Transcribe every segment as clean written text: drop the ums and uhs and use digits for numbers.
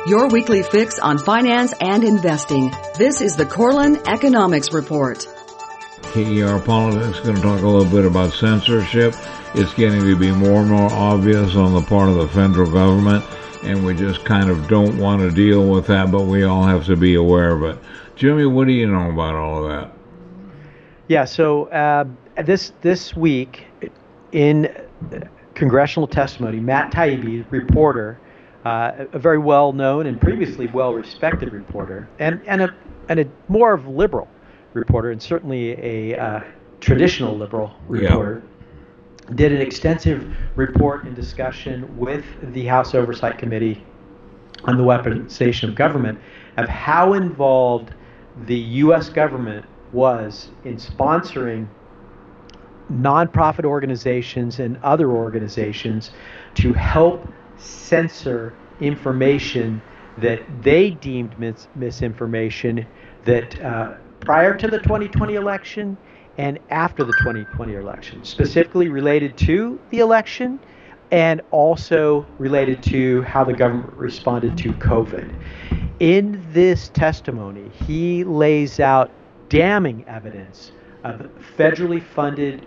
Your weekly fix on finance and investing. This is the Corlin Economics Report. KER Politics is going to talk a little bit about censorship. It's getting to be more and more obvious on the part of the federal government, and we just kind of don't want to deal with that, but we all have to be aware of it. Jimmy, what do you know about all of that? Yeah, so this week in congressional testimony, Matt Taibbi, reporter, a very well-known and previously well-respected reporter, and a more of liberal reporter, and certainly a traditional liberal reporter, did an extensive report and discussion with the House Oversight Committee on the weaponization of government of how involved the U.S. government was in sponsoring nonprofit organizations and other organizations to help censor information that they deemed misinformation that prior to the 2020 election and after the 2020 election, specifically related to the election and also related to how the government responded to COVID. In this testimony, he lays out damning evidence of federally funded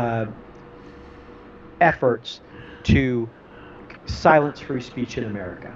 efforts to silence free speech in America.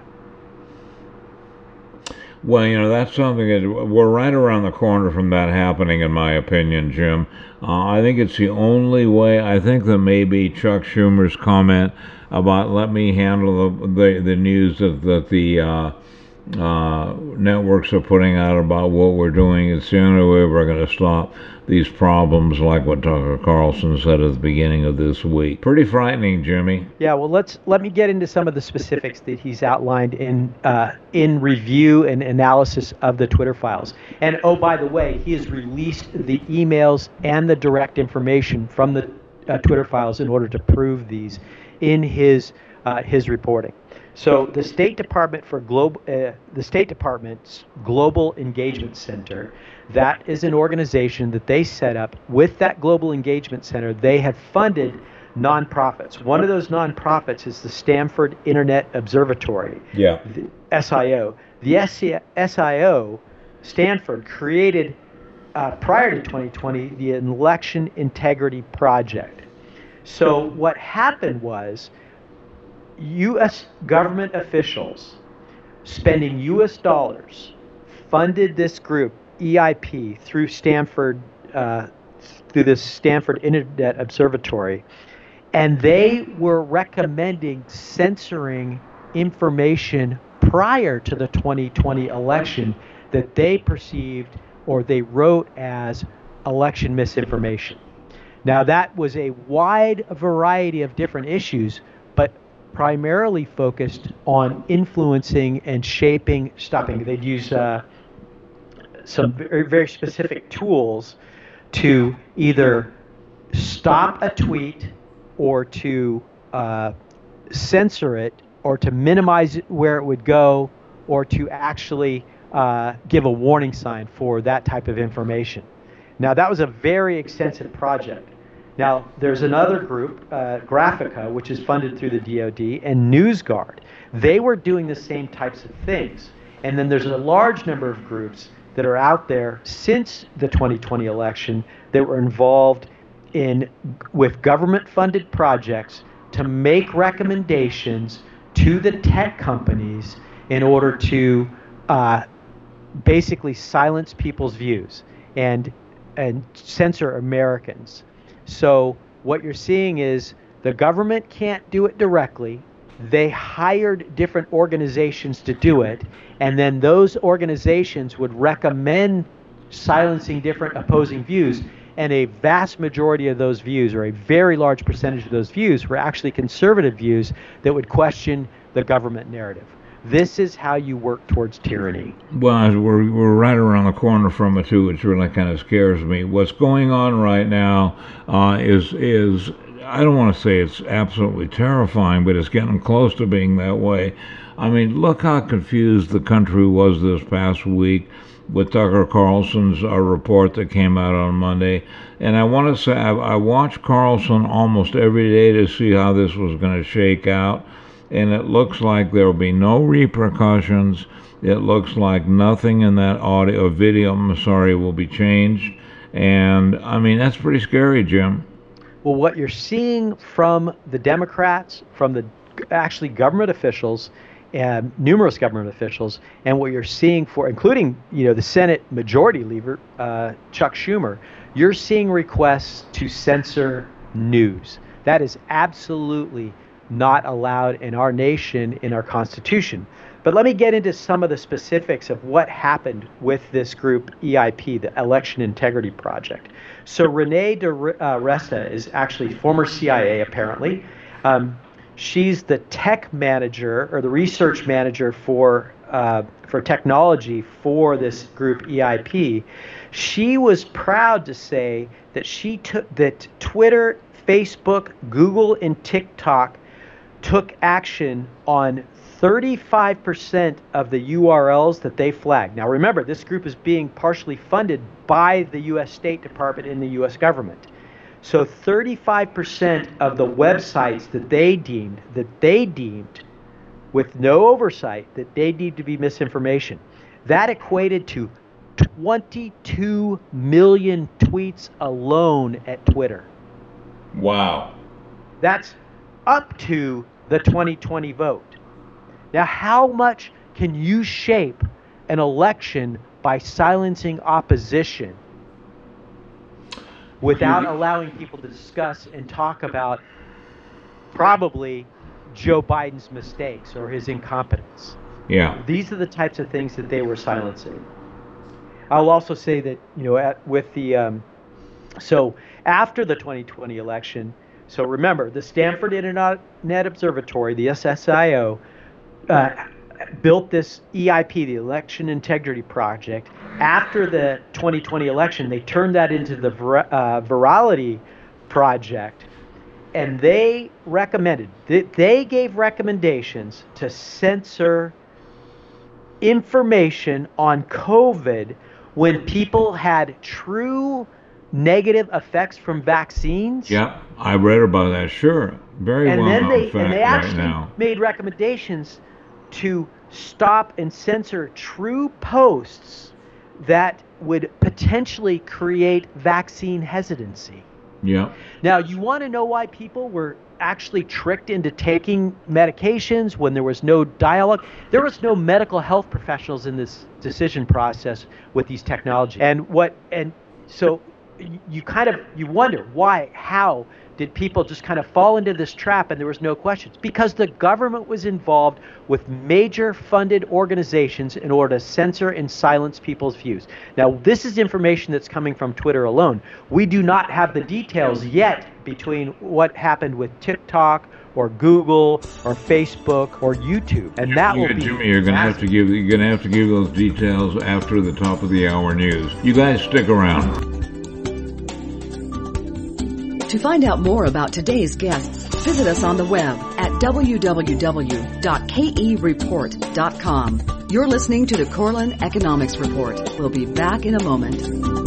Well, that's something that we're right around the corner from that happening, in my opinion, Jim. I think it's the only way. I think that maybe Chuck Schumer's comment about let me handle the news that the networks are putting out about what we're doing. It's the only way we're going to stop these problems, like what Tucker Carlson said at the beginning of this week. Pretty frightening, Jimmy. Yeah, well, let me get into some of the specifics that he's outlined in review and analysis of the Twitter files. And oh, by the way, he has released the emails and the direct information from the Twitter files in order to prove these in his reporting. So the State Department's Global Engagement Center, that is an organization that they set up. With that Global Engagement Center, they have funded nonprofits. One of those nonprofits is the Stanford Internet Observatory, the SIO. The SIO, Stanford, created, prior to 2020, the Election Integrity Project. So what happened was U.S. government officials spending U.S. dollars funded this group, EIP, through Stanford, through this Stanford Internet Observatory, and they were recommending censoring information prior to the 2020 election that they perceived or they wrote as election misinformation. Now, that was a wide variety of different issues, but primarily focused on influencing and stopping. They'd use some very, very specific tools to either stop a tweet or to censor it or to minimize where it would go or to actually give a warning sign for that type of information. Now, that was a very extensive project. Now, there's another group, Graphica, which is funded through the DoD, and NewsGuard. They were doing the same types of things. And then there's a large number of groups that are out there since the 2020 election that were involved with government-funded projects to make recommendations to the tech companies in order to basically silence people's views and censor Americans. So what you're seeing is the government can't do it directly. They hired different organizations to do it, and then those organizations would recommend silencing different opposing views, and a vast majority of those views, or a very large percentage of those views, were actually conservative views that would question the government narrative. This is how you work towards tyranny. Well, we're right around the corner from it, too, which really kind of scares me. What's going on right now is I don't want to say it's absolutely terrifying, but it's getting close to being that way. I mean, look how confused the country was this past week with Tucker Carlson's report that came out on Monday. And I want to say I watched Carlson almost every day to see how this was going to shake out. and it looks like there will be no repercussions. It looks like nothing in that video, will be changed. And, I mean, that's pretty scary, Jim. Well, what you're seeing from the Democrats, from the actually government officials, and numerous government officials, and what you're seeing including, the Senate Majority Leader, Chuck Schumer, you're seeing requests to censor news. That is absolutely not allowed in our nation, in our Constitution. But let me get into some of the specifics of what happened with this group, EIP, the Election Integrity Project. So Renee DeResta is actually former CIA, apparently. She's the tech manager, or the research manager for technology for this group, EIP. She was proud to say that Twitter, Facebook, Google, and TikTok took action on 35% of the URLs that they flagged. Now remember, this group is being partially funded by the U.S. State Department and the U.S. government. So 35% of the websites that they deemed with no oversight that they deemed to be misinformation, that equated to 22 million tweets alone at Twitter. Wow. That's up to the 2020 vote. Now, how much can you shape an election by silencing opposition without allowing people to discuss and talk about probably Joe Biden's mistakes or his incompetence? Yeah. These are the types of things that they were silencing. I'll also say that, so after the 2020 election, so remember, the Stanford Internet Observatory, the SSIO, built this EIP, the Election Integrity Project. After the 2020 election, they turned that into the Virality Project, and they gave recommendations to censor information on COVID when people had true negative effects from vaccines. Yeah, I read about that. Sure, very well known fact and they actually right now. made recommendations to stop and censor true posts that would potentially create vaccine hesitancy. Yeah. Now, you want to know why people were actually tricked into taking medications when there was no dialogue? There was no medical health professionals in this decision process with these technologies. And so you wonder how did people just kind of fall into this trap and there was no questions? Because the government was involved with major funded organizations in order to censor and silence people's views. Now, this is information that's coming from Twitter alone. We do not have the details yet between what happened with TikTok or Google or Facebook or YouTube, and that will be. Jimmy, you're gonna have to give those details after the top of the hour news. You guys stick around. To find out more about today's guests, visit us on the web at www.kereport.com. You're listening to the Corlin Economics Report. We'll be back in a moment.